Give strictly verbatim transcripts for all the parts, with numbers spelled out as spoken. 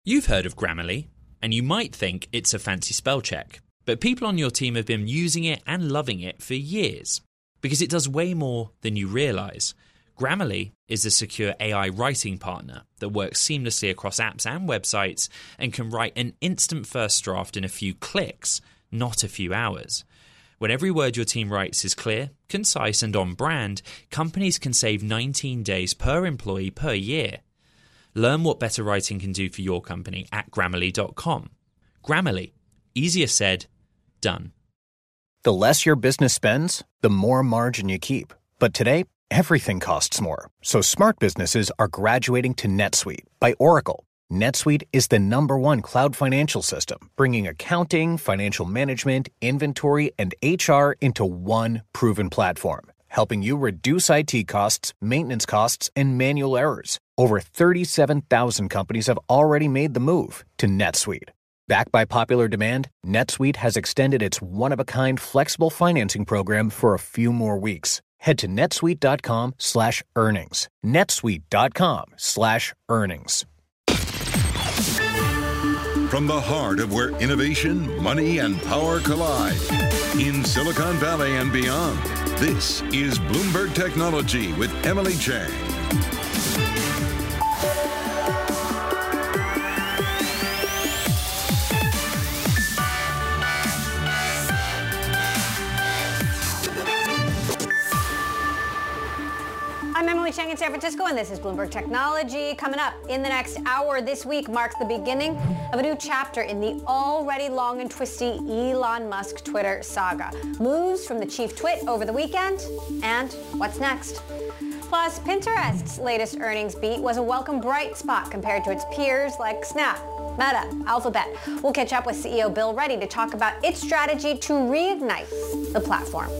You've heard of Grammarly, and you might think it's a fancy spell check, but people on your team have been using it and loving it for years, because it does way more than you realise. Grammarly is a secure A I writing partner that works seamlessly across apps and websites and can write an instant first draft in a few clicks, not a few hours. When every word your team writes is clear, concise and on brand, companies can save nineteen days per employee per year. Learn what better writing can do for your company at Grammarly dot com. Grammarly. Easier said, done. The less your business spends, the more margin you keep. But today, everything costs more. So smart businesses are graduating to NetSuite by Oracle. NetSuite is the number one cloud financial system, bringing accounting, financial management, inventory, and H R into one proven platform, helping you reduce I T costs, maintenance costs, and manual errors. Over thirty-seven thousand companies have already made the move to NetSuite. Backed by popular demand, NetSuite has extended its one-of-a-kind flexible financing program for a few more weeks. Head to netsuite.com slash earnings. netsuite.com slash earnings. From the heart of where innovation, money, and power collide, in Silicon Valley and beyond, this is Bloomberg Technology with Emily Chang. I'm Emily Chang in San Francisco, and this is Bloomberg Technology. Coming up in the next hour, this week marks the beginning of a new chapter in the already long and twisty Elon Musk Twitter saga. Moves from the chief twit over the weekend, and what's next? Plus, Pinterest's latest earnings beat was a welcome bright spot compared to its peers like Snap, Meta, Alphabet. We'll catch up with C E O Bill Ready to talk about its strategy to reignite the platform.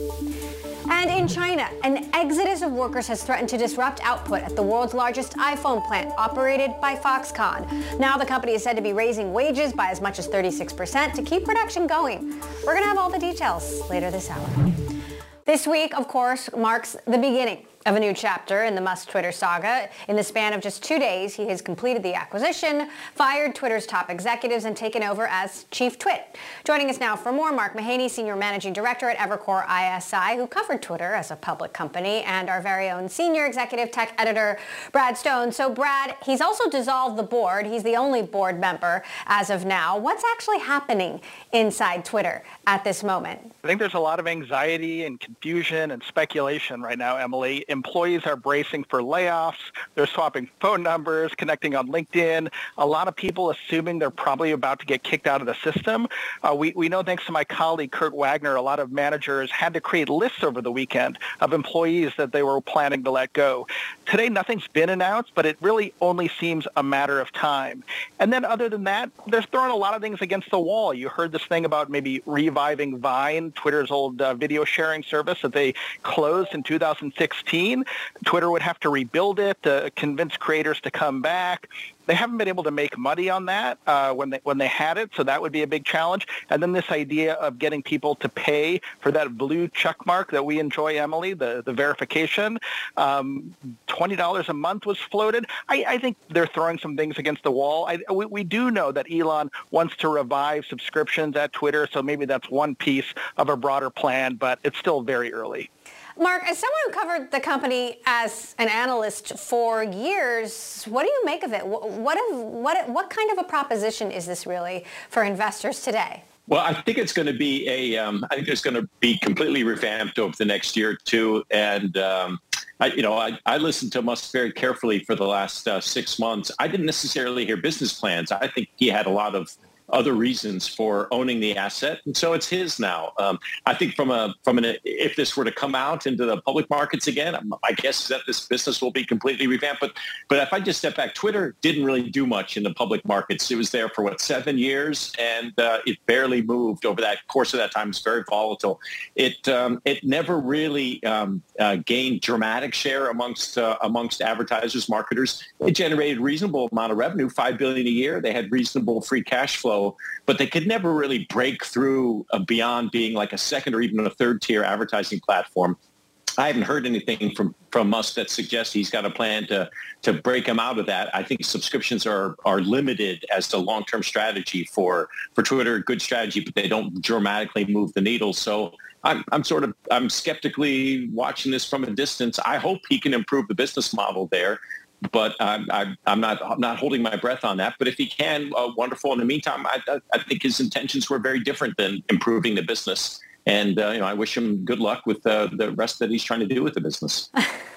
And in China, an exodus of workers has threatened to disrupt output at the world's largest iPhone plant, operated by Foxconn. Now the company is said to be raising wages by as much as thirty-six percent to keep production going. We're going to have all the details later this hour. This week, of course, marks the beginning of a new chapter in the Musk Twitter saga. In the span of just two days, he has completed the acquisition, fired Twitter's top executives, and taken over as chief twit. Joining us now for more, Mark Mahaney, senior managing director at Evercore I S I, who covered Twitter as a public company, and our very own senior executive tech editor, Brad Stone. So, Brad, he's also dissolved the board. He's the only board member as of now. What's actually happening inside Twitter at this moment? I think there's a lot of anxiety and confusion and speculation right now, Emily. Employees are bracing for layoffs. They're swapping phone numbers, connecting on LinkedIn. A lot of people assuming they're probably about to get kicked out of the system. Uh, we, we know, thanks to my colleague Kurt Wagner, a lot of managers had to create lists over the weekend of employees that they were planning to let go. Today, nothing's been announced, but it really only seems a matter of time. And then other than that, they're throwing a lot of things against the wall. You heard this thing about maybe reviving Vine, Twitter's old uh, video sharing service that they closed in two thousand sixteen. Twitter would have to rebuild it to convince creators to come back. They haven't been able to make money on that uh, when they when they had it, so that would be a big challenge. And then this idea of getting people to pay for that blue check mark that we enjoy, Emily, the, the verification. Um, twenty dollars a month was floated. I, I think they're throwing some things against the wall. I, we, we do know that Elon wants to revive subscriptions at Twitter, so maybe that's one piece of a broader plan, but it's still very early. Mark, as someone who covered the company as an analyst for years, what do you make of it? What, what, what, what kind of a proposition is this really for investors today? Well, I think it's going to be a, um, I think it's going to be completely revamped over the next year or two. And, um, I, you know, I, I listened to Musk very carefully for the last uh, six months. I didn't necessarily hear business plans. I think he had a lot of other reasons for owning the asset, and so it's his now. Um, I think from a from an if this were to come out into the public markets again, my guess is that this business will be completely revamped. But but if I just step back, Twitter didn't really do much in the public markets. It was there for what seven years, and uh, it barely moved over that course of that time. It's very volatile. It um, it never really um, uh, gained dramatic share amongst uh, amongst advertisers, marketers. It generated reasonable amount of revenue, five billion dollars a year. They had reasonable free cash flow. But they could never really break through uh, beyond being like a second or even a third tier advertising platform. I haven't heard anything from, from Musk that suggests he's got a plan to to break him out of that. I think subscriptions are are limited as the long-term strategy for, for Twitter. Good strategy, but they don't dramatically move the needle. So I'm, I'm sort of I'm skeptically watching this from a distance. I hope he can improve the business model there, but I'm, I'm, I'm not I'm not holding my breath on that. But if he can, uh, wonderful. In the meantime, I, I think his intentions were very different than improving the business. And, uh, you know, I wish him good luck with uh, the rest that he's trying to do with the business.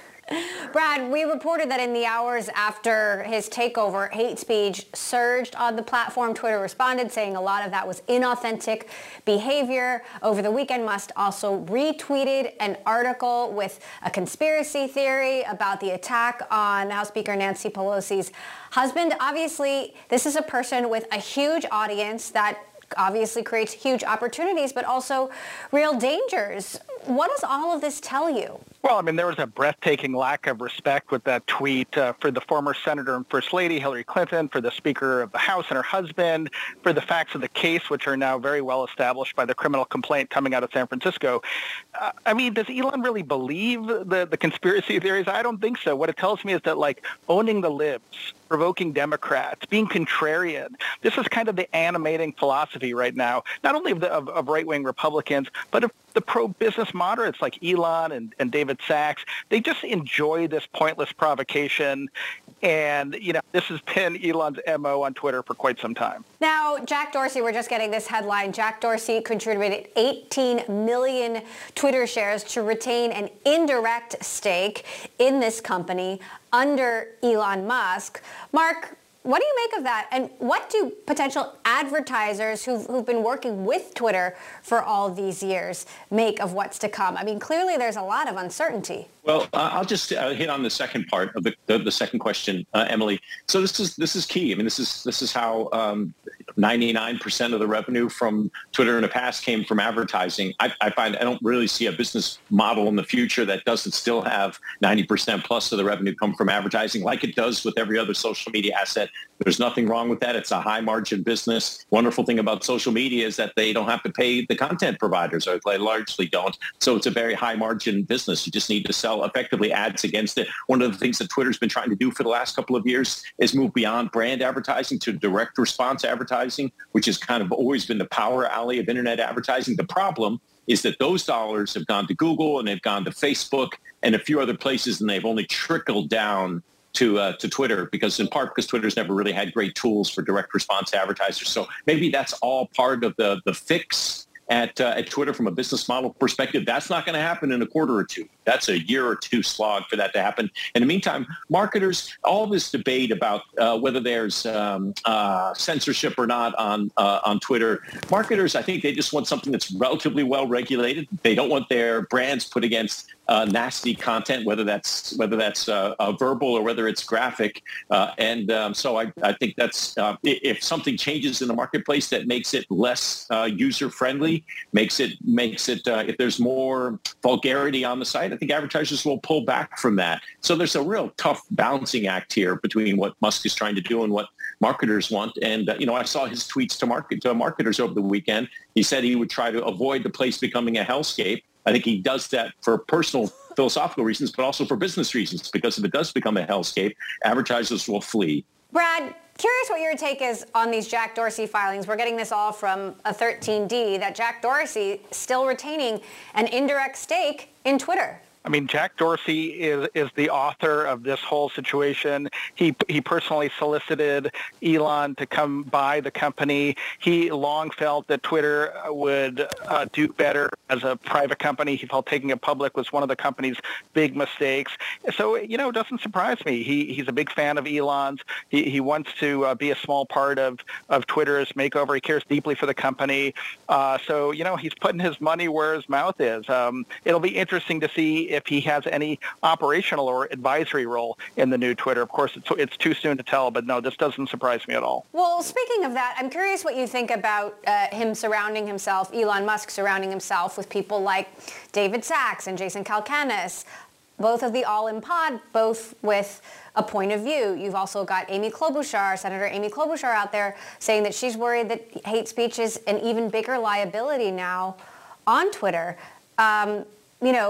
Brad, we reported that in the hours after his takeover, hate speech surged on the platform. Twitter responded, saying a lot of that was inauthentic behavior. Over the weekend, Musk also retweeted an article with a conspiracy theory about the attack on House Speaker Nancy Pelosi's husband. Obviously, this is a person with a huge audience that obviously creates huge opportunities, but also real dangers. What does all of this tell you? Well, I mean, there was a breathtaking lack of respect with that tweet uh, for the former Senator and First Lady Hillary Clinton, for the Speaker of the House and her husband, for the facts of the case, which are now very well established by the criminal complaint coming out of San Francisco. Uh, I mean, does Elon really believe the, the conspiracy theories? I don't think so. What it tells me is that, like, owning the libs, provoking Democrats, being contrarian, this is kind of the animating philosophy right now, not only of, the, of, of right-wing Republicans, but of the pro-business moderates like Elon and, and David Sachs. They just enjoy this pointless provocation. And, you know, this has been Elon's M O on Twitter for quite some time. Now, Jack Dorsey, we're just getting this headline. Jack Dorsey contributed eighteen million Twitter shares to retain an indirect stake in this company under Elon Musk. Mark, what do you make of that? And what do potential advertisers who've, who've been working with Twitter for all these years make of what's to come? I mean, clearly there's a lot of uncertainty. Well, uh, I'll just uh, hit on the second part of the, the, the second question, uh, Emily. So this is this is key. I mean, this is this is how um, ninety-nine percent of the revenue from Twitter in the past came from advertising. I, I find I don't really see a business model in the future that doesn't still have ninety percent plus of the revenue come from advertising, like it does with every other social media asset. There's nothing wrong with that. It's a high margin business. Wonderful thing about social media is that they don't have to pay the content providers, or they largely don't. So it's a very high margin business. You just need to sell effectively ads against it. One of the things that Twitter's been trying to do for the last couple of years is move beyond brand advertising to direct response advertising, which has kind of always been the power alley of internet advertising. The problem is that those dollars have gone to Google and they've gone to Facebook and a few other places, and they've only trickled down to uh, to Twitter, because in part because Twitter's never really had great tools for direct response advertisers. So maybe that's all part of the the fix at uh, at Twitter from a business model perspective. That's not going to happen in a quarter or two. That's a year or two slog for that to happen. In the meantime, marketers, all this debate about uh, whether there's um, uh, censorship or not on uh, on Twitter, marketers, I think they just want something that's relatively well regulated. They don't want their brands put against uh, nasty content, whether that's whether that's uh, uh, verbal or whether it's graphic. Uh, and um, so I, I think that's uh, if something changes in the marketplace that makes it less uh, user friendly, makes it makes it uh, if there's more vulgarity on the site, I think advertisers will pull back from that. So there's a real tough balancing act here between what Musk is trying to do and what marketers want. And, uh, you know, I saw his tweets to market to marketers over the weekend. He said he would try to avoid the place becoming a hellscape. I think he does that for personal philosophical reasons, but also for business reasons, because if it does become a hellscape, advertisers will flee. Brad, curious what your take is on these Jack Dorsey filings. We're getting this all from a thirteen D, that Jack Dorsey still retaining an indirect stake in Twitter. I mean, Jack Dorsey is is the author of this whole situation. He he personally solicited Elon to come buy the company. He long felt that Twitter would uh, do better as a private company. He felt taking it public was one of the company's big mistakes. So, you know, it doesn't surprise me. He he's a big fan of Elon's. He he wants to uh, be a small part of, of Twitter's makeover. He cares deeply for the company. Uh, so, you know, he's putting his money where his mouth is. Um, it'll be interesting to see if he has any operational or advisory role in the new Twitter. Of course, it's, it's too soon to tell, but no, this doesn't surprise me at all. Well, speaking of that, I'm curious what you think about uh, him surrounding himself, Elon Musk surrounding himself with people like David Sachs and Jason Calacanis, both of the All-In Pod, both with a point of view. You've also got Amy Klobuchar, Senator Amy Klobuchar out there saying that she's worried that hate speech is an even bigger liability now on Twitter. Um, you know,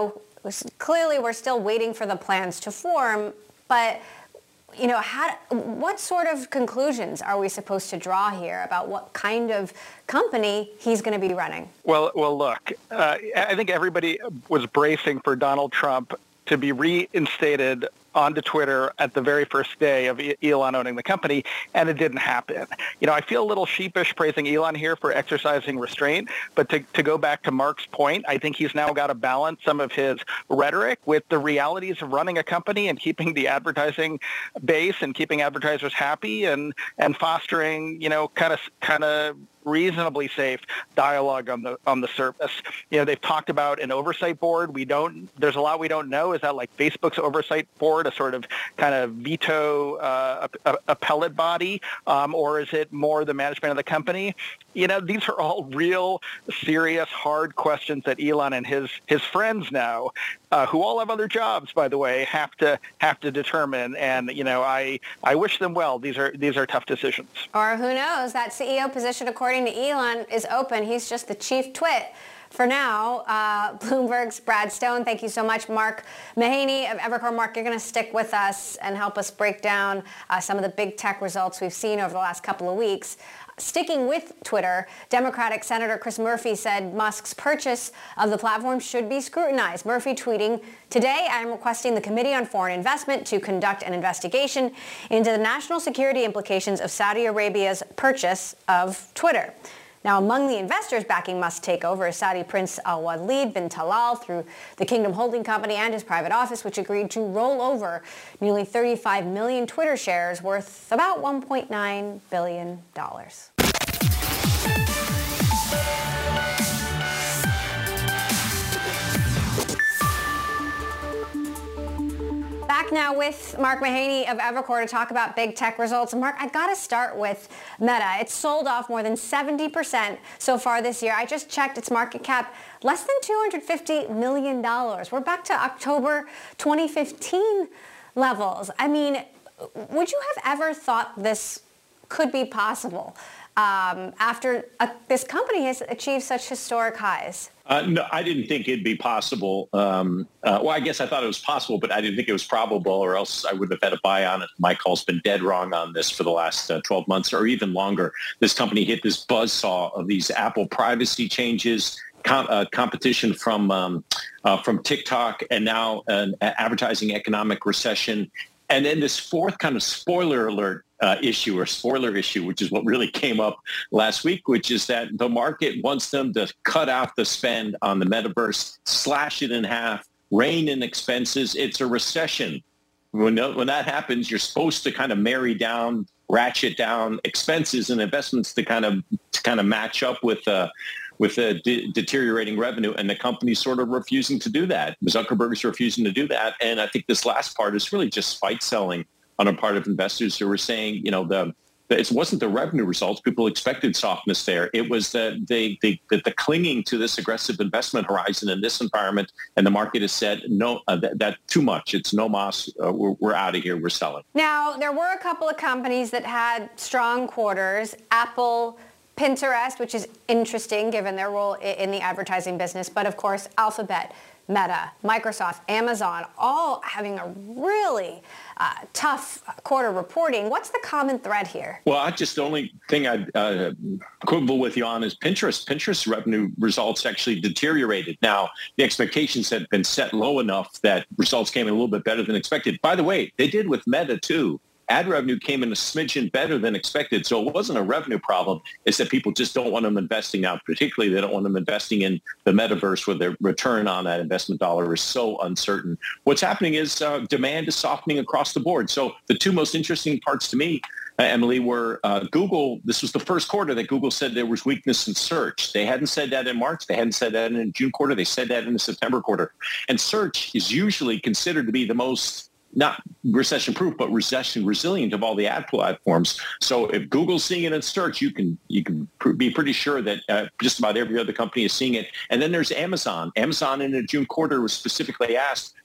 clearly we're still waiting for the plans to form, but you know, how, what sort of conclusions are we supposed to draw here about what kind of company he's going to be running? Well, well, look, uh, I think everybody was bracing for Donald Trump to be reinstated onto Twitter at the very first day of Elon owning the company, and it didn't happen. You know, I feel a little sheepish praising Elon here for exercising restraint, but to, to go back to Mark's point, I think he's now got to balance some of his rhetoric with the realities of running a company and keeping the advertising base and keeping advertisers happy and, and fostering, you know, kind of kind of reasonably safe dialogue on the on the surface. You know, they've talked about an oversight board. We don't. There's a lot we don't know. Is that like Facebook's oversight board, a sort of kind of veto uh, appellate body, um, or is it more the management of the company? You know, these are all real, serious, hard questions that Elon and his his friends now, uh, who all have other jobs, by the way, have to have to determine. And you know, I I wish them well. These are these are tough decisions. Or who knows? That C E O position, according to Elon, is open. He's just the chief twit for now. Uh, Bloomberg's Brad Stone, thank you so much. Mark Mahaney of Evercore. Mark, you're going to stick with us and help us break down uh, some of the big tech results we've seen over the last couple of weeks. Sticking with Twitter, Democratic Senator Chris Murphy said Musk's purchase of the platform should be scrutinized. Murphy tweeting, "Today I am requesting the Committee on Foreign Investment to conduct an investigation into the national security implications of Saudi Arabia's purchase of Twitter." Now, among the investors backing Musk's takeover is Saudi Prince Al-Walid bin Talal through the Kingdom Holding Company and his private office, which agreed to roll over nearly thirty-five million Twitter shares worth about one point nine billion dollars. Back now with Mark Mahaney of Evercore to talk about big tech results. And Mark, I got to start with Meta. It's sold off more than seventy percent so far this year. I just checked its market cap, less than two hundred fifty million dollars. We're back to October twenty fifteen levels. I mean, would you have ever thought this could be possible um, after uh, this company has achieved such historic highs? Uh, no, I didn't think it'd be possible. Um, uh, well, I guess I thought it was possible, but I didn't think it was probable, or else I would have had a buy on it. Michael's been dead wrong on this for the last uh, twelve months or even longer. This company hit this buzzsaw of these Apple privacy changes, com- uh, competition from um, uh, from TikTok, and now an advertising economic recession. And then this fourth kind of spoiler alert uh, issue or spoiler issue, which is what really came up last week, which is that the market wants them to cut out the spend on the metaverse, slash it in half, rein in expenses. It's a recession. When, when that happens, you're supposed to kind of marry down, ratchet down expenses and investments to kind of to kind of match up with uh, with a de- deteriorating revenue, and the company's sort of refusing to do that. Zuckerberg's refusing to do that, and I think this last part is really just spite selling on a part of investors who were saying, you know, the, the it wasn't the revenue results. People expected softness there. It was the the, the the the clinging to this aggressive investment horizon in this environment, and the market has said no, uh, that, that too much. It's no mas. Uh, we're we're out of here. We're selling. Now there were a couple of companies that had strong quarters. Apple, Pinterest, which is interesting given their role in the advertising business, but of course Alphabet, Meta, Microsoft, Amazon, all having a really uh, tough quarter reporting. What's the common thread here? Well, I just the only thing I'd uh, quibble with you on is Pinterest. Pinterest revenue results actually deteriorated. Now, the expectations had been set low enough that results came in a little bit better than expected. By the way, they did with Meta too. Ad revenue came in a smidgen better than expected. So it wasn't a revenue problem. It's that people just don't want them investing now. Particularly, they don't want them investing in the metaverse where their return on that investment dollar is so uncertain. What's happening is uh, demand is softening across the board. So the two most interesting parts to me, uh, Emily, were uh, Google. This was the first quarter that Google said there was weakness in search. They hadn't said that in March. They hadn't said that in the June quarter. They said that in the September quarter. And search is usually considered to be the most not recession-proof, but recession-resilient of all the ad platforms. So if Google's seeing it in search, you can you can pr- be pretty sure that uh, just about every other company is seeing it. And then there's Amazon. Amazon in the June quarter was specifically asked,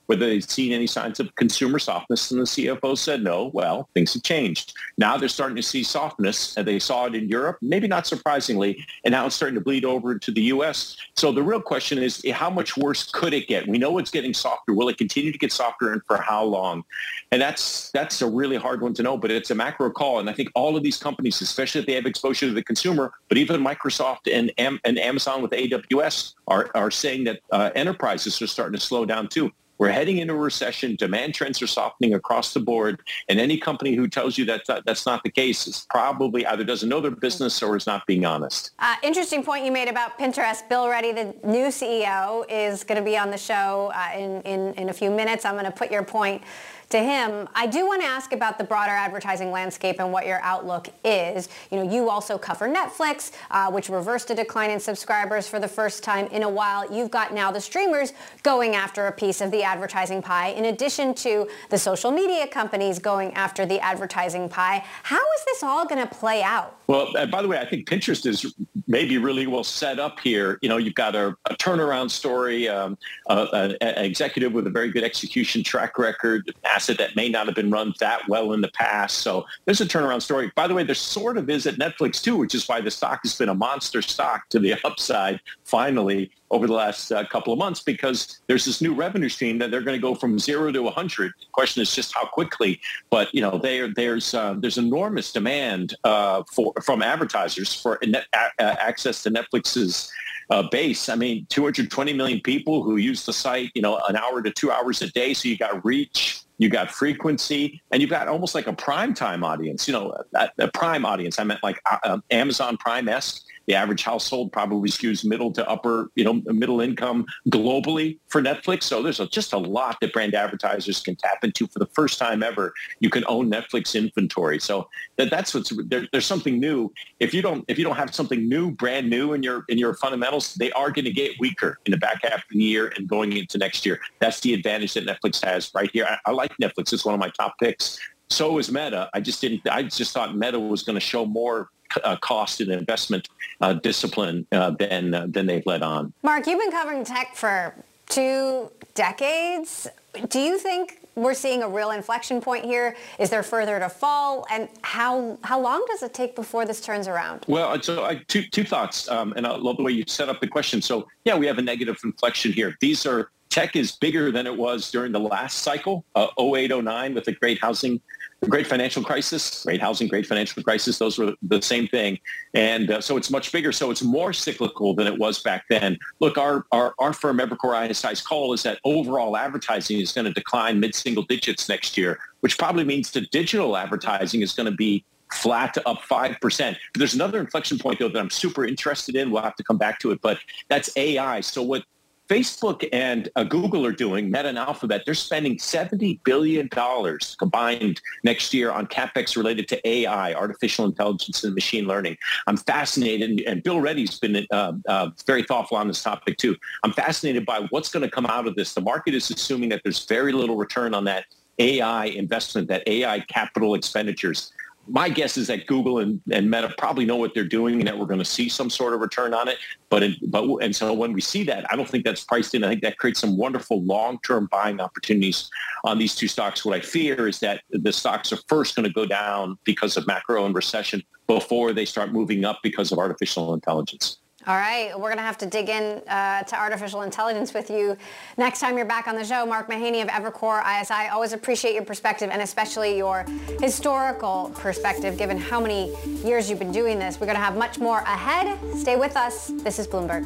whether they'd seen any signs of consumer softness, and the C F O said no. Well, things have changed. Now they're starting to see softness, and they saw it in Europe, maybe not surprisingly, and now it's starting to bleed over to the U S. So the real question is, how much worse could it get? We know it's getting softer. Will it continue to get softer, and for how long? And that's that's a really hard one to know, but it's a macro call. And I think all of these companies, especially if they have exposure to the consumer, but even Microsoft and, Am- and Amazon with A W S are, are saying that uh, enterprises are starting to slow down too. We're heading into a recession. Demand trends are softening across the board. And any company who tells you that uh, that's not the case is probably either doesn't know their business or is not being honest. Uh, interesting point you made about Pinterest. Bill Ready, the new C E O, is going to be on the show uh, in, in, in a few minutes. I'm going to put your point to him. I do want to ask about the broader advertising landscape and what your outlook is. You know, you also cover Netflix, uh, which reversed a decline in subscribers for the first time in a while. You've got now the streamers going after a piece of the advertising pie, in addition to the social media companies going after the advertising pie. How is this all going to play out? Well, uh, by the way, I think Pinterest is maybe really well set up here. You know, you've got a, a turnaround story, um, an executive with a very good execution track record, asset that may not have been run that well in the past. So there's a turnaround story. By the way, there sort of is at Netflix too, which is why the stock has been a monster stock to the upside finally over the last uh, couple of months, because there's this new revenue stream that they're going to go from zero to one hundred. The question is just how quickly. But, you know, there, there's uh, there's enormous demand uh, for from advertisers for net, uh, access to Netflix's uh, base. I mean, two hundred twenty million people who use the site, you know, an hour to two hours a day. So you got reach, you got frequency, and you've got almost like a prime time audience, you know, a, a prime audience. I meant like uh, Amazon Prime-esque. The average household probably skews middle to upper, you know, middle income globally for Netflix. So there's a, just a lot that brand advertisers can tap into. For the first time ever, you can own Netflix inventory. So that, that's what's there, there's something new. If you don't if you don't have something new, brand new in your in your fundamentals, they are going to get weaker in the back half of the year and going into next year. That's the advantage that Netflix has right here. I, I like Netflix. It's one of my top picks. So is Meta. I just didn't. I just thought Meta was going to show more uh, cost and investment uh, discipline uh, than uh, than they've let on. Mark, you've been covering tech for two decades. Do you think we're seeing a real inflection point here? Is there further to fall? And how how long does it take before this turns around? Well, so I, two two thoughts, um, and I love the way you set up the question. So yeah, we have a negative inflection here. These are tech is bigger than it was during the last cycle, uh, oh eight, oh nine, with the great housing, the great financial crisis, great housing, great financial crisis. Those were the same thing. And uh, so it's much bigger. So it's more cyclical than it was back then. Look, our, our, our firm Evercore I S I's call is that overall advertising is going to decline mid-single digits next year, which probably means that digital advertising is going to be flat to up five percent. But there's another inflection point, though, that I'm super interested in. We'll have to come back to it. But that's A I. So what Facebook and uh, Google are doing, Meta and Alphabet, they're spending seventy billion dollars combined next year on CapEx related to A I, artificial intelligence and machine learning. I'm fascinated, and, and Bill Ready's been uh, uh, very thoughtful on this topic too. I'm fascinated by what's going to come out of this. The market is assuming that there's very little return on that A I investment, that A I capital expenditures. My guess is that Google and, and Meta probably know what they're doing and that we're going to see some sort of return on it. But, it, but and so when we see that, I don't think that's priced in. I think that creates some wonderful long-term buying opportunities on these two stocks. What I fear is that the stocks are first going to go down because of macro and recession before they start moving up because of artificial intelligence. All right, we're going to have to dig in uh, to artificial intelligence with you next time you're back on the show. Mark Mahaney of Evercore I S I. Always appreciate your perspective, and especially your historical perspective, given how many years you've been doing this. We're going to have much more ahead. Stay with us. This is Bloomberg.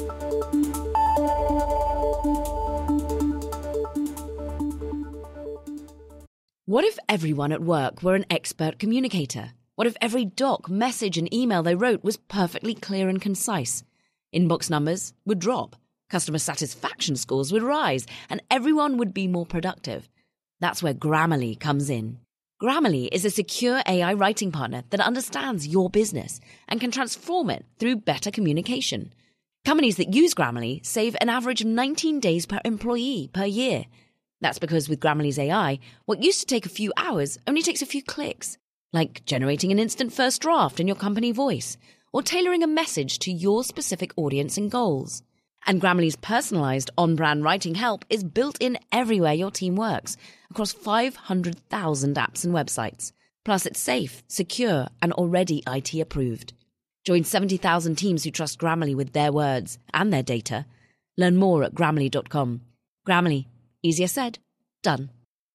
What if everyone at work were an expert communicator? What if every doc, message, and email they wrote was perfectly clear and concise? Inbox numbers would drop, customer satisfaction scores would rise, and everyone would be more productive. That's where Grammarly comes in. Grammarly is a secure A I writing partner that understands your business and can transform it through better communication. Companies that use Grammarly save an average of nineteen days per employee per year. That's because with Grammarly's A I, what used to take a few hours only takes a few clicks. Like generating an instant first draft in your company voice, or tailoring a message to your specific audience and goals. And Grammarly's personalized on-brand writing help is built in everywhere your team works, across five hundred thousand apps and websites. Plus, it's safe, secure, and already I T approved. Join seventy thousand teams who trust Grammarly with their words and their data. Learn more at grammarly dot com. Grammarly. Easier said, done.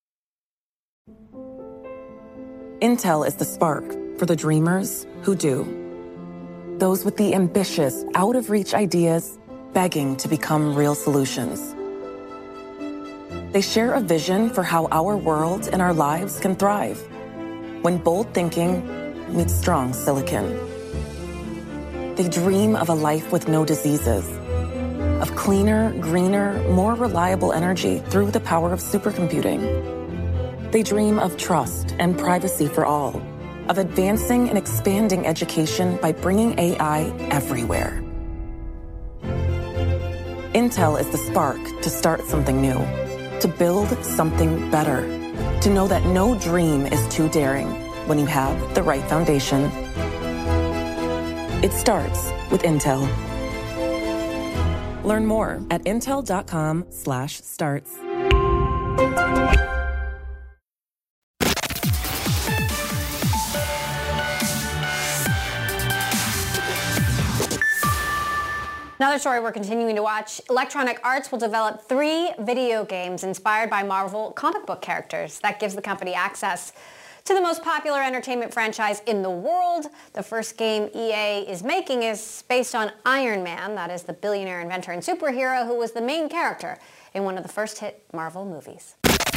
Intel is the spark for the dreamers who do. Those with the ambitious, out-of-reach ideas begging to become real solutions. They share a vision for how our world and our lives can thrive when bold thinking meets strong silicon. They dream of a life with no diseases, of cleaner, greener, more reliable energy through the power of supercomputing. They dream of trust and privacy for all, of advancing and expanding education by bringing A I everywhere. Intel is the spark to start something new, to build something better, to know that no dream is too daring when you have the right foundation. It starts with Intel. Learn more at intel dot com slash starts. Another story we're continuing to watch. Electronic Arts will develop three video games inspired by Marvel comic book characters. That gives the company access to the most popular entertainment franchise in the world. The first game E A is making is based on Iron Man, that is the billionaire inventor and superhero who was the main character in one of the first hit Marvel movies.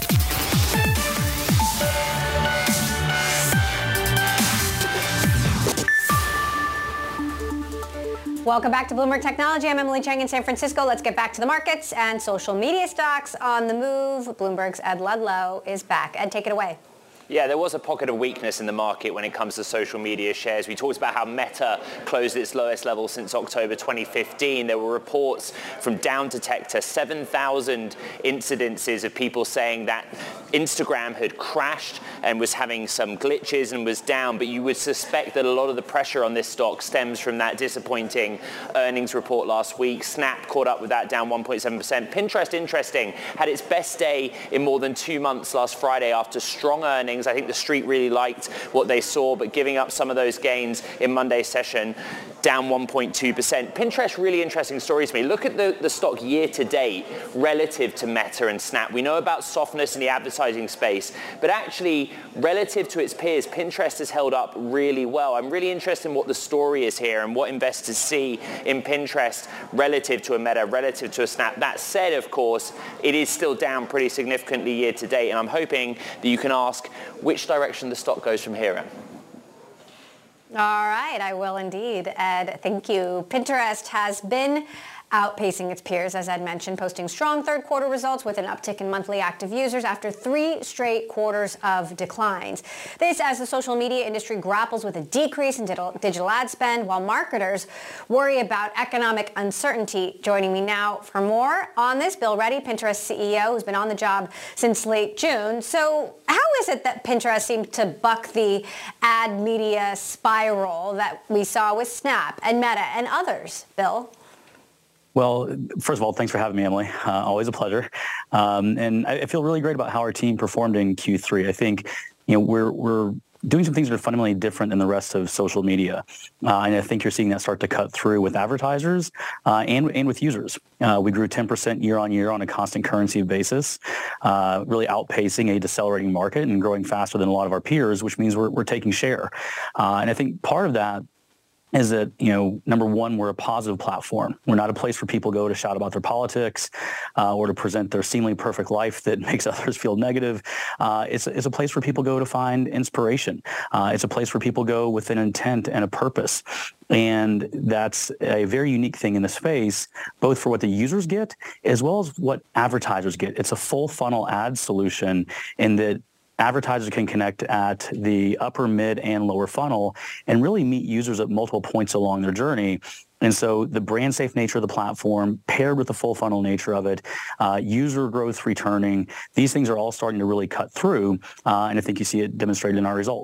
Welcome back to Bloomberg Technology. I'm Emily Chang in San Francisco. Let's get back to the markets and social media stocks on the move. Bloomberg's Ed Ludlow is back. Ed, take it away. Yeah, there was a pocket of weakness in the market when it comes to social media shares. We talked about how Meta closed its lowest level since October twenty fifteen. There were reports from Down Detector, seven thousand incidences of people saying that Instagram had crashed and was having some glitches and was down, but you would suspect that a lot of the pressure on this stock stems from that disappointing earnings report last week. Snap caught up with that, down one point seven percent. Pinterest, interesting, had its best day in more than two months last Friday after strong earnings. I think the street really liked what they saw, but giving up some of those gains in Monday's session, down one point two percent. Pinterest, really interesting story to me. Look at the, the stock year to date relative to Meta and Snap. We know about softness in the advertising space, but actually relative to its peers, Pinterest has held up really well. I'm really interested in what the story is here and what investors see in Pinterest relative to a Meta, relative to a Snap. That said, of course, it is still down pretty significantly year to date, and I'm hoping that you can ask which direction the stock goes from here in. All right, I will indeed, Ed. Thank you. Pinterest has been outpacing its peers, as Ed mentioned, posting strong third quarter results with an uptick in monthly active users after three straight quarters of declines. This as the social media industry grapples with a decrease in digital, digital ad spend, while marketers worry about economic uncertainty. Joining me now for more on this, Bill Ready, Pinterest C E O, who's been on the job since late June. So how is it that Pinterest seemed to buck the ad media spiral that we saw with Snap and Meta and others, Bill? Well, first of all, thanks for having me, Emily. Uh, always a pleasure. Um, and I, I feel really great about how our team performed in Q three. I think, you know, we're we're doing some things that are fundamentally different than the rest of social media. Uh, and I think you're seeing that start to cut through with advertisers uh, and, and with users. Uh, we grew ten percent year on year on a constant currency basis, uh, really outpacing a decelerating market and growing faster than a lot of our peers, which means we're, we're taking share. Uh, and I think part of that is that, you know, number one, we're a positive platform. We're not a place where people go to shout about their politics uh, or to present their seemingly perfect life that makes others feel negative. Uh, it's, it's a place where people go to find inspiration. Uh, it's a place where people go with an intent and a purpose. And that's a very unique thing in the space, both for what the users get as well as what advertisers get. It's a full funnel ad solution in that advertisers can connect at the upper, mid, and lower funnel and really meet users at multiple points along their journey. And so the brand safe nature of the platform paired with the full funnel nature of it, uh, user growth returning, these things are all starting to really cut through. Uh, and I think you see it demonstrated in our results.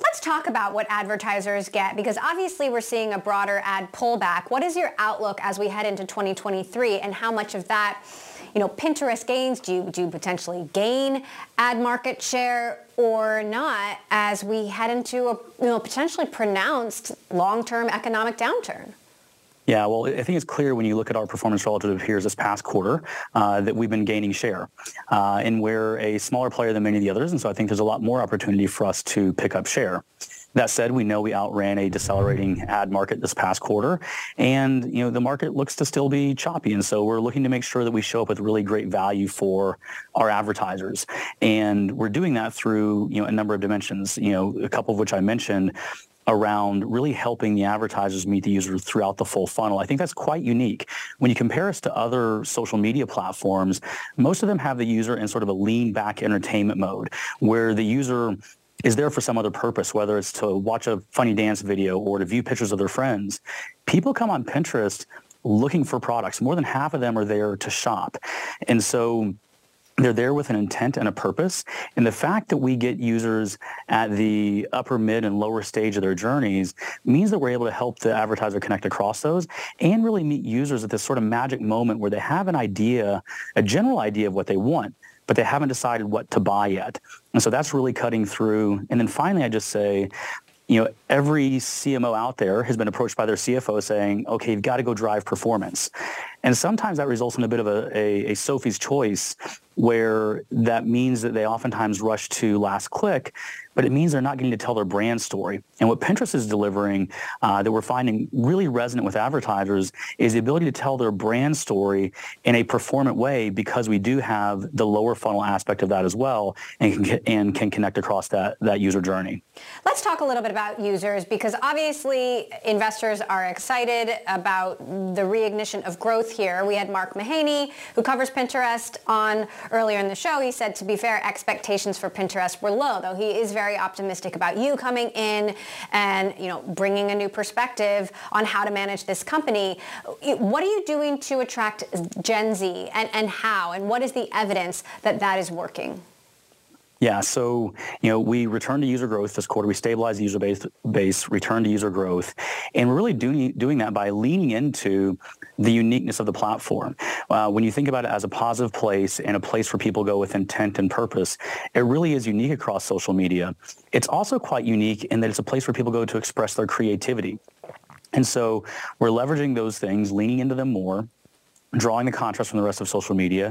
Let's talk about what advertisers get, because obviously we're seeing a broader ad pullback. What is your outlook as we head into twenty twenty-three, and how much of that, you know, Pinterest gains? Do you, do you potentially gain ad market share or not as we head into a, you know, potentially pronounced long-term economic downturn? Yeah, well, I think it's clear when you look at our performance relative to peers this past quarter uh, that we've been gaining share. Uh, and we're a smaller player than many of the others, and so I think there's a lot more opportunity for us to pick up share. That said, we know we outran a decelerating ad market this past quarter, and you know the market looks to still be choppy, and so we're looking to make sure that we show up with really great value for our advertisers, and we're doing that through you know a number of dimensions. You know, a couple of which I mentioned, around really helping the advertisers meet the user throughout the full funnel. I think that's quite unique. When you compare us to other social media platforms, most of them have the user in sort of a lean back entertainment mode, where the user is there for some other purpose, whether it's to watch a funny dance video or to view pictures of their friends. People come on Pinterest looking for products. More than half of them are there to shop. And so they're there with an intent and a purpose. And the fact that we get users at the upper, mid, and lower stage of their journeys means that we're able to help the advertiser connect across those and really meet users at this sort of magic moment where they have an idea, a general idea of what they want, but they haven't decided what to buy yet. And so that's really cutting through. And then finally, I just say, you know, every C M O out there has been approached by their C F O saying, okay, you've got to go drive performance. And sometimes that results in a bit of a, a, a Sophie's choice, where that means that they oftentimes rush to last click, but it means they're not getting to tell their brand story. And what Pinterest is delivering uh, that we're finding really resonant with advertisers is the ability to tell their brand story in a performant way, because we do have the lower funnel aspect of that as well, and can, and can connect across that, that user journey. Let's talk a little bit about users, because obviously investors are excited about the reignition of growth here. We had Mark Mahaney, who covers Pinterest, on earlier in the show. He said, to be fair, expectations for Pinterest were low, though he is very optimistic about you coming in and, you know, bringing a new perspective on how to manage this company. What are you doing to attract Gen Z, and, and how, and what is the evidence that that is working? Yeah, so, you know, we returned to user growth this quarter. We stabilized the user base, base returned to user growth. And we're really doing, doing that by leaning into the uniqueness of the platform. Uh, when you think about it as a positive place and a place where people go with intent and purpose, it really is unique across social media. It's also quite unique in that it's a place where people go to express their creativity. And so we're leveraging those things, leaning into them more, drawing the contrast from the rest of social media,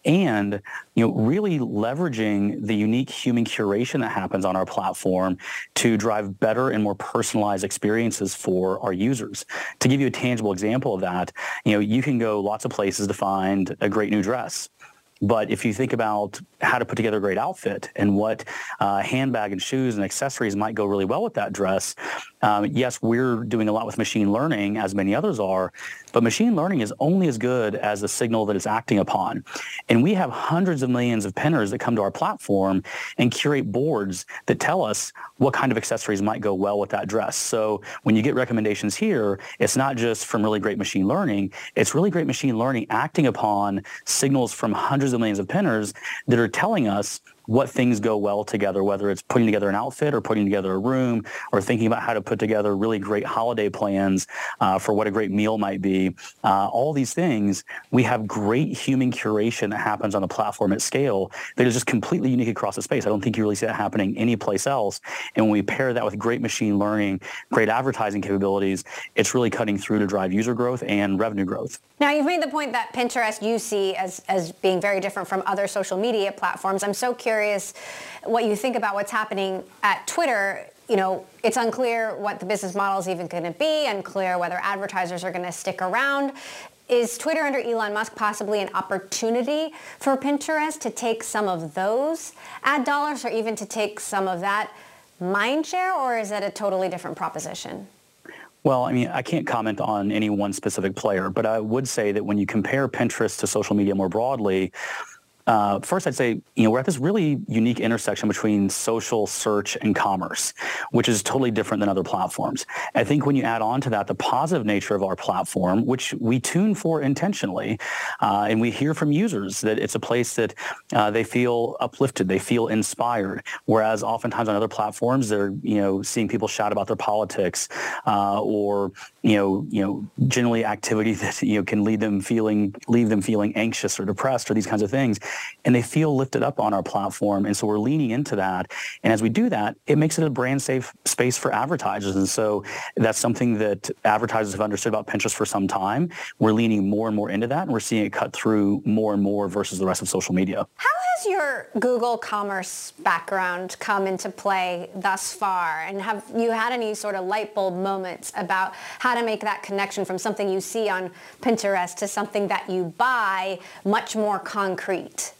and you know, really leveraging the unique human curation that happens on our platform to drive better and more personalized experiences for our users. To give you a tangible example of that, you know, you can go lots of places to find a great new dress. But if you think about how to put together a great outfit and what uh, handbag and shoes and accessories might go really well with that dress, um, yes, we're doing a lot with machine learning, as many others are, but machine learning is only as good as the signal that it's acting upon. And we have hundreds of millions of pinners that come to our platform and curate boards that tell us what kind of accessories might go well with that dress. So when you get recommendations here, it's not just from really great machine learning, it's really great machine learning acting upon signals from hundreds of millions of pinners that are telling us what things go well together, whether it's putting together an outfit or putting together a room or thinking about how to put together really great holiday plans uh, for what a great meal might be. Uh, all these things, we have great human curation that happens on the platform at scale that is just completely unique across the space. I don't think you really see that happening anyplace else. And when we pair that with great machine learning, great advertising capabilities, it's really cutting through to drive user growth and revenue growth. Now, you've made the point that Pinterest you see as, as being very different from other social media platforms. I'm so curious what you think about what's happening at Twitter. You know, it's unclear what the business model is even going to be, unclear whether advertisers are going to stick around. Is Twitter under Elon Musk possibly an opportunity for Pinterest to take some of those ad dollars, or even to take some of that mind share, or is it a totally different proposition? Well, I mean, I can't comment on any one specific player, but I would say that when you compare Pinterest to social media more broadly, uh, first I'd say, you know, we're at this really unique intersection between social, search, and commerce, which is totally different than other platforms. I think when you add on to that the positive nature of our platform, which we tune for intentionally, uh, and we hear from users that it's a place that uh, they feel uplifted, they feel inspired, whereas oftentimes on other platforms, they're, you know, seeing people shout about their politics uh, or, you know, you know, generally activity that, you know, can lead them feeling, leave them feeling anxious or depressed or these kinds of things. And they feel lifted up on our platform. And so we're leaning into that. And as we do that, it makes it a brand safe space for advertisers. And so that's something that advertisers have understood about Pinterest for some time. We're leaning more and more into that. And we're seeing it cut through more and more versus the rest of social media. How has your Google Commerce background come into play thus far? And have you had any sort of light bulb moments about how to make that connection from something you see on Pinterest to something that you buy much more concrete?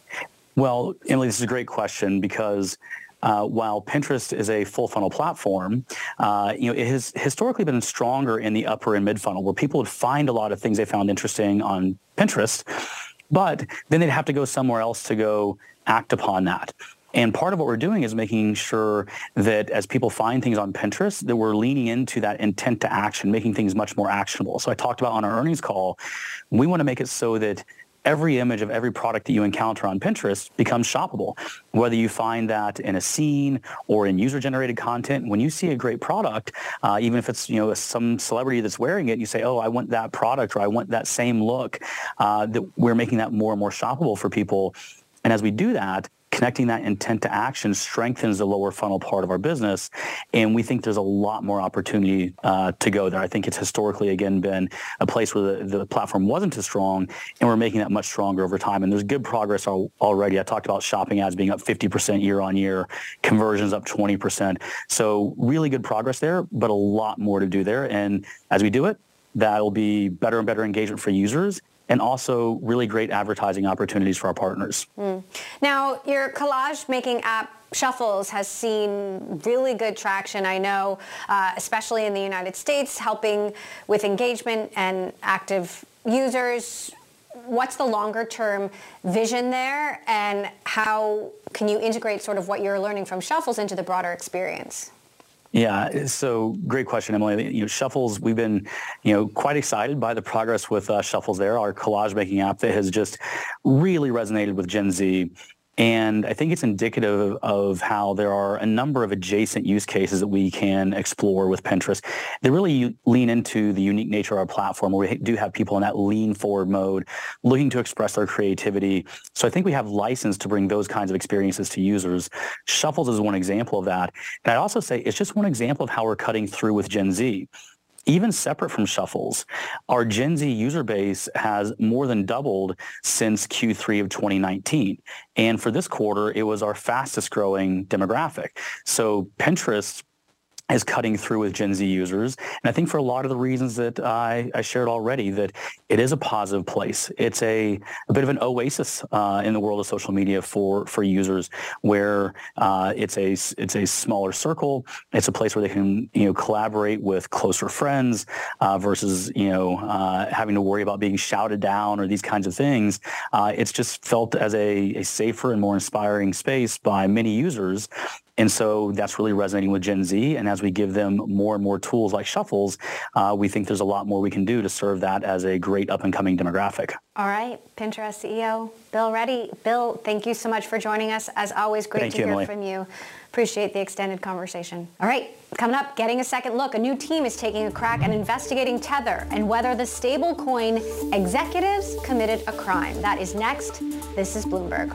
Well, Emily, this is a great question because uh, while Pinterest is a full funnel platform, uh, you know, it has historically been stronger in the upper and mid funnel where people would find a lot of things they found interesting on Pinterest, but then they'd have to go somewhere else to go act upon that. And part of what we're doing is making sure that as people find things on Pinterest, that we're leaning into that intent to action, making things much more actionable. So I talked about on our earnings call, we want to make it so that every image of every product that you encounter on Pinterest becomes shoppable. Whether you find that in a scene or in user-generated content, when you see a great product, uh, even if it's, you know, some celebrity that's wearing it, you say, oh, I want that product or I want that same look, uh, that we're making that more and more shoppable for people. And as we do that, connecting that intent to action strengthens the lower funnel part of our business. And we think there's a lot more opportunity uh, to go there. I think it's historically, again, been a place where the, the platform wasn't as strong, and we're making that much stronger over time. And there's good progress al- already. I talked about shopping ads being up fifty percent year on year, conversions up twenty percent. So really good progress there, but a lot more to do there. And as we do it, that'll be better and better engagement for users, and also really great advertising opportunities for our partners. Mm. Now, your collage-making app, Shuffles, has seen really good traction, I know, uh, especially in the United States, helping with engagement and active users. What's the longer-term vision there, and how can you integrate sort of what you're learning from Shuffles into the broader experience? Yeah, so great question, Emily. You know, Shuffles, we've been, you know, quite excited by the progress with uh, Shuffles there, our collage making app that has just really resonated with Gen Z. And I think it's indicative of how there are a number of adjacent use cases that we can explore with Pinterest. They really lean into the unique nature of our platform, where we do have people in that lean forward mode, looking to express their creativity. So I think we have license to bring those kinds of experiences to users. Shuffles is one example of that. And I'd also say it's just one example of how we're cutting through with Gen Z. Even separate from Shuffles, our Gen Z user base has more than doubled since Q three of twenty nineteen. And for this quarter, it was our fastest growing demographic. So Pinterest is cutting through with Gen Z users. And I think for a lot of the reasons that I, I shared already, that it is a positive place. It's a, a bit of an oasis uh, in the world of social media for, for users, where uh, it's a it's a smaller circle. It's a place where they can, you know, collaborate with closer friends uh, versus, you know, uh, having to worry about being shouted down or these kinds of things. Uh, it's just felt as a, a safer and more inspiring space by many users. And so that's really resonating with Gen Z. And as we give them more and more tools like Shuffles, uh, we think there's a lot more we can do to serve that as a great up-and-coming demographic. All right. Pinterest C E O Bill Ready. Bill, thank you so much for joining us. As always, great thank to you, hear Emily. from you. Appreciate the extended conversation. All right. Coming up, getting a second look. A new team is taking a crack at investigating Tether and whether the stablecoin executives committed a crime. That is next. This is Bloomberg.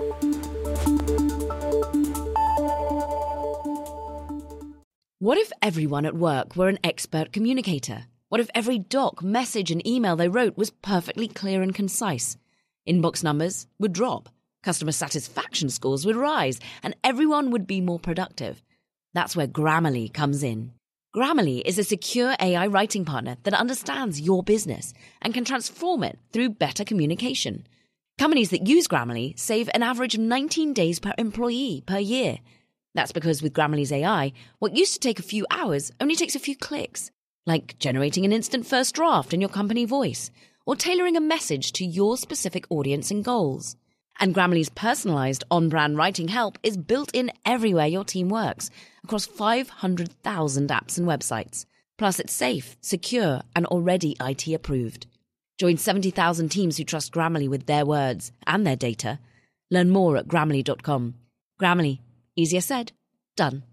What if everyone at work were an expert communicator? What if every doc, message, and email they wrote was perfectly clear and concise? Inbox numbers would drop, customer satisfaction scores would rise, and everyone would be more productive. That's where Grammarly comes in. Grammarly is a secure A I writing partner that understands your business and can transform it through better communication. Companies that use Grammarly save an average of nineteen days per employee per year. That's because with Grammarly's A I, what used to take a few hours only takes a few clicks, like generating an instant first draft in your company voice or tailoring a message to your specific audience and goals. And Grammarly's personalized on-brand writing help is built in everywhere your team works, across five hundred thousand apps and websites. Plus, it's safe, secure, and already I T approved. Join seventy thousand teams who trust Grammarly with their words and their data. Learn more at Grammarly dot com. Grammarly. Easier said, done.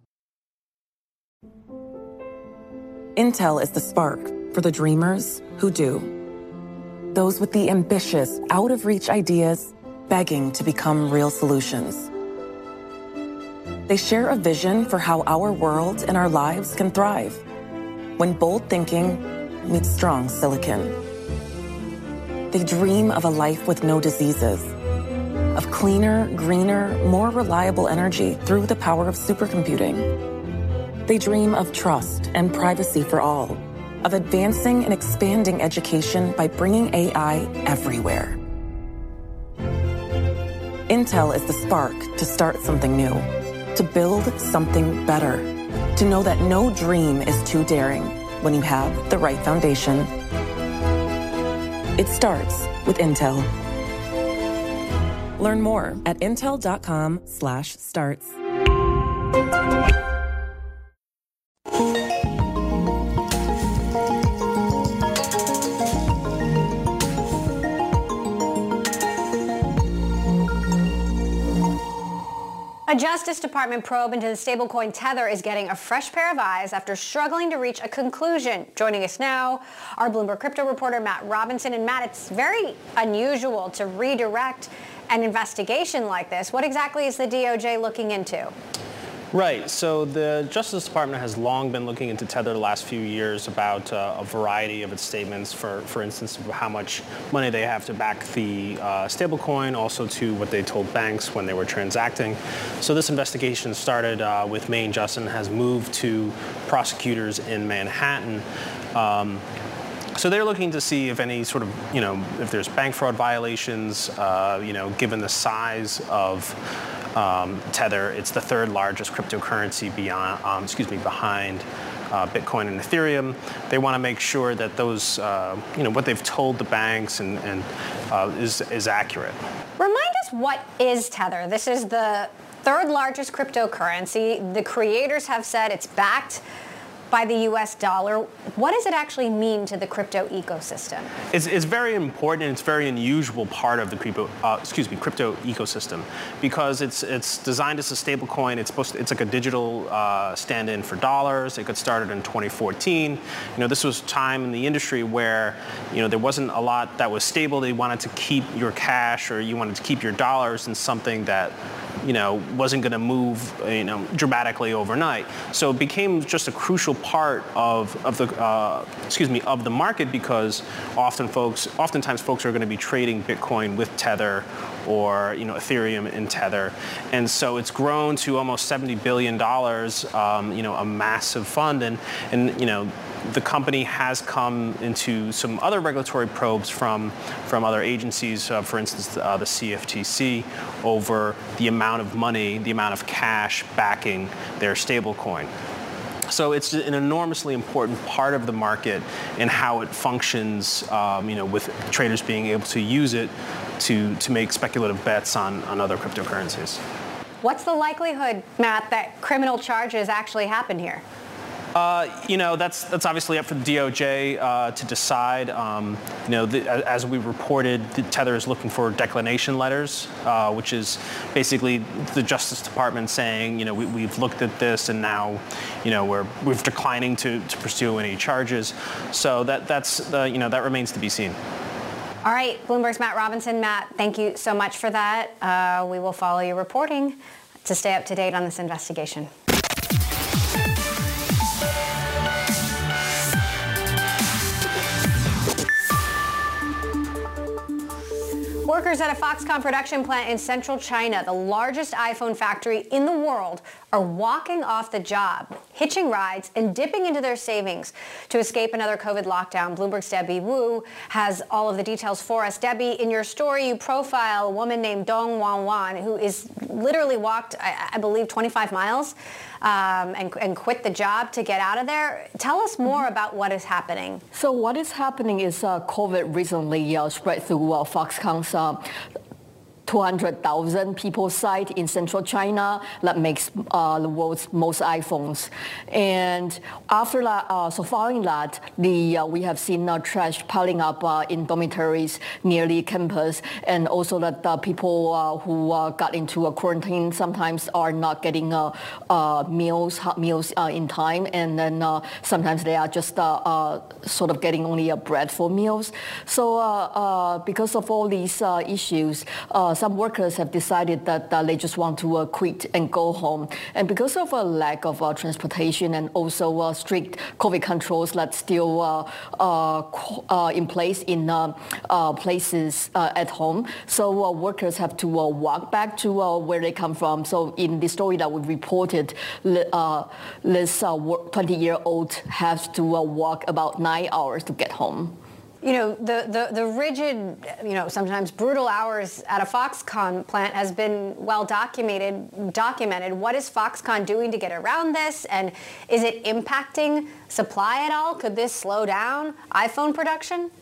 Intel is the spark for the dreamers who do. Those with the ambitious, out-of-reach ideas begging to become real solutions. They share a vision for how our world and our lives can thrive when bold thinking meets strong silicon. They dream of a life with no diseases, of cleaner, greener, more reliable energy through the power of supercomputing. They dream of trust and privacy for all, of advancing and expanding education by bringing A I everywhere. Intel is the spark to start something new, to build something better, to know that no dream is too daring when you have the right foundation. It starts with Intel. Learn more at intel dot com slash starts. A Justice Department probe into the stablecoin Tether is getting a fresh pair of eyes after struggling to reach a conclusion. Joining us now, our Bloomberg crypto reporter Matt Robinson. And Matt, it's very unusual to redirect an investigation like this. What exactly is the D O J looking into? Right. So the Justice Department has long been looking into Tether the last few years about uh, a variety of its statements, for, for instance, how much money they have to back the uh, stablecoin, also to what they told banks when they were transacting. So this investigation started uh, with Main Justice and has moved to prosecutors in Manhattan. Um, So they're looking to see if any sort of, you know, if there's bank fraud violations, uh, you know, given the size of um, Tether. It's the third largest cryptocurrency beyond, um, excuse me, behind uh, Bitcoin and Ethereum. They want to make sure that those, uh, you know, what they've told the banks and, and uh, is, is accurate. Remind us, what is Tether? This is the third largest cryptocurrency. The creators have said it's backed by the U S dollar. What does it actually mean to the crypto ecosystem? It's, it's very important and it's a very unusual part of the crypto, uh, excuse me, crypto ecosystem, because it's it's designed as a stable coin. It's supposed to, it's like a digital uh, stand-in for dollars. It got started in twenty fourteen. You know, this was time in the industry where, you know, there wasn't a lot that was stable. They wanted to keep your cash, or you wanted to keep your dollars in something that, you know, wasn't going to move, you know, dramatically overnight. So it became just a crucial part of of the uh, excuse me of the market, because often folks, oftentimes folks are going to be trading Bitcoin with Tether, or, you know, Ethereum in Tether, and so it's grown to almost seventy billion dollars. Um, you know, a massive fund, and and you know, the company has come into some other regulatory probes from from other agencies, uh, for instance, uh, the C F T C, over the amount of money, the amount of cash backing their stablecoin. So it's an enormously important part of the market and how it functions, um, you know, with traders being able to use it to, to make speculative bets on, on other cryptocurrencies. What's the likelihood, Matt, that criminal charges actually happen here? Uh, you know, that's that's obviously up for the D O J uh, to decide. Um, you know, the, as we reported, the Tether is looking for declination letters, uh, which is basically the Justice Department saying, you know, we, we've looked at this and now, you know, we're we're declining to, to pursue any charges. So that that's uh, you know, that remains to be seen. All right, Bloomberg's Matt Robinson. Matt, thank you so much for that. Uh, we will follow your reporting to stay up to date on this investigation. Workers at a Foxconn production plant in central China, the largest iPhone factory in the world, are walking off the job, hitching rides, and dipping into their savings to escape another COVID lockdown. Bloomberg's Debbie Wu has all of the details for us. Debbie, in your story, you profile a woman named Dong Wan Wan, who is literally walked, I, I believe, twenty-five miles um, and, and quit the job to get out of there. Tell us more about what is happening. So what is happening is uh, COVID recently uh, spread through uh, Foxconn's uh, two hundred thousand people site in central China that makes uh, the world's most iPhones. And after that, uh, so following that, the uh, we have seen uh, trash piling up uh, in dormitories near the campus, and also that uh, people uh, who uh, got into a quarantine sometimes are not getting uh, uh, meals, hot meals uh, in time, and then uh, sometimes they are just uh, uh, sort of getting only a bread for meals. So uh, uh, because of all these uh, issues, uh, some workers have decided that uh, they just want to uh, quit and go home. And because of a lack of uh, transportation and also uh, strict COVID controls that's still uh, uh, uh, in place in uh, uh, places uh, at home, so uh, workers have to uh, walk back to uh, where they come from. So in the story that we reported, uh, this twenty-year-old has to uh, walk about nine hours to get home. You know, the, the, the rigid, you know, sometimes brutal hours at a Foxconn plant has been well documented. Documented. What is Foxconn doing to get around this? And is it impacting supply at all? Could this slow down iPhone production?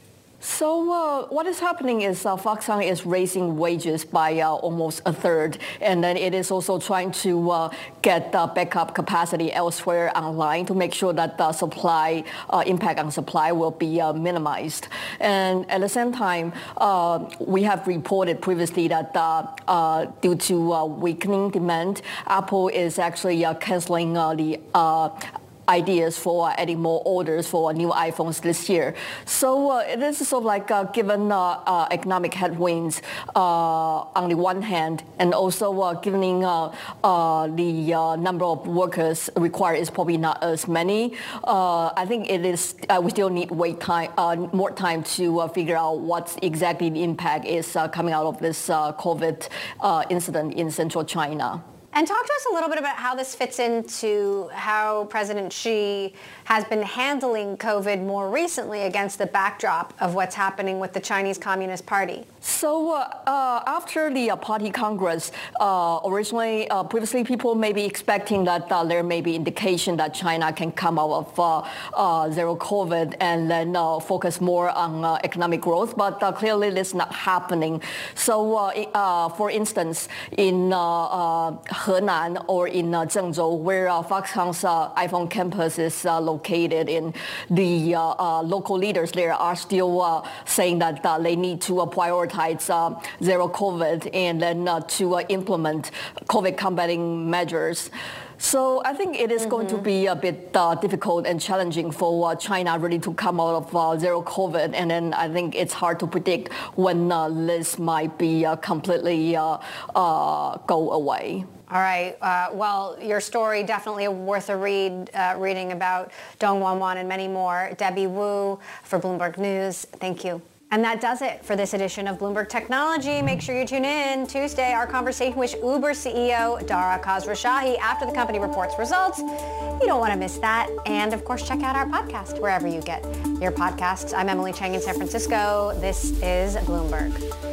So uh, what is happening is uh, Foxconn is raising wages by uh, almost a third, and then it is also trying to uh, get uh, backup capacity elsewhere online to make sure that the supply uh, impact on supply will be uh, minimized. And at the same time, uh, we have reported previously that uh, uh, due to uh, weakening demand, Apple is actually uh, canceling uh, the uh, ideas for adding more orders for new iPhones this year. So uh, this is sort of like uh, given uh, uh, economic headwinds uh, on the one hand, and also uh, given uh, uh, the uh, number of workers required is probably not as many. Uh, I think it is. Uh, we still need wait time, uh, more time to uh, figure out what exactly the impact is uh, coming out of this uh, COVID uh, incident in central China. And talk to us a little bit about how this fits into how President Xi has been handling COVID more recently against the backdrop of what's happening with the Chinese Communist Party. So uh, uh, after the uh, Party Congress, uh, originally, uh, previously people may be expecting that uh, there may be indication that China can come out of uh, uh, zero COVID and then uh, focus more on uh, economic growth, but uh, clearly this is not happening. So uh, uh, for instance, in uh, uh, Henan or in uh, Zhengzhou, where uh, Foxconn's uh, iPhone campus is uh, located in, the uh, uh, local leaders there are still uh, saying that uh, they need to uh, prioritize uh, zero COVID and then uh, to uh, implement COVID combating measures. So I think it is mm-hmm. going to be a bit uh, difficult and challenging for uh, China really to come out of uh, zero COVID. And then I think it's hard to predict when uh, this might be uh, completely uh, uh, go away. All right. Uh, well, your story definitely worth a read, uh, reading about Dong Wanwan and many more. Debbie Wu for Bloomberg News. Thank you. And that does it for this edition of Bloomberg Technology. Make sure you tune in Tuesday, our conversation with Uber C E O Dara Khosrowshahi after the company reports results. You don't want to miss that. And of course, check out our podcast wherever you get your podcasts. I'm Emily Chang in San Francisco. This is Bloomberg.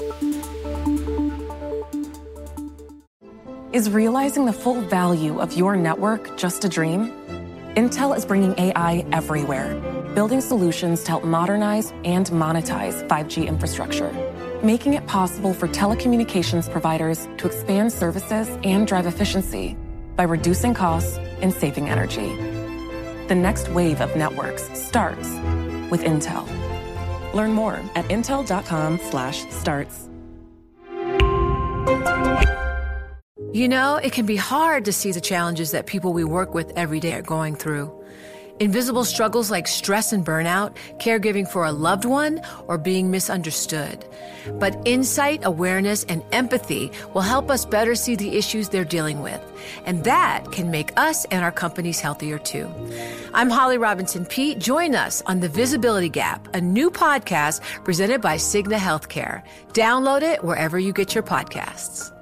Is realizing the full value of your network just a dream? Intel is bringing A I everywhere, building solutions to help modernize and monetize five G infrastructure, making it possible for telecommunications providers to expand services and drive efficiency by reducing costs and saving energy. The next wave of networks starts with Intel. Learn more at intel dot com slash starts. You know, it can be hard to see the challenges that people we work with every day are going through. Invisible struggles like stress and burnout, caregiving for a loved one, or being misunderstood. But insight, awareness, and empathy will help us better see the issues they're dealing with. And that can make us and our companies healthier too. I'm Holly Robinson Peete. Join us on The Visibility Gap, a new podcast presented by Cigna Healthcare. Download it wherever you get your podcasts.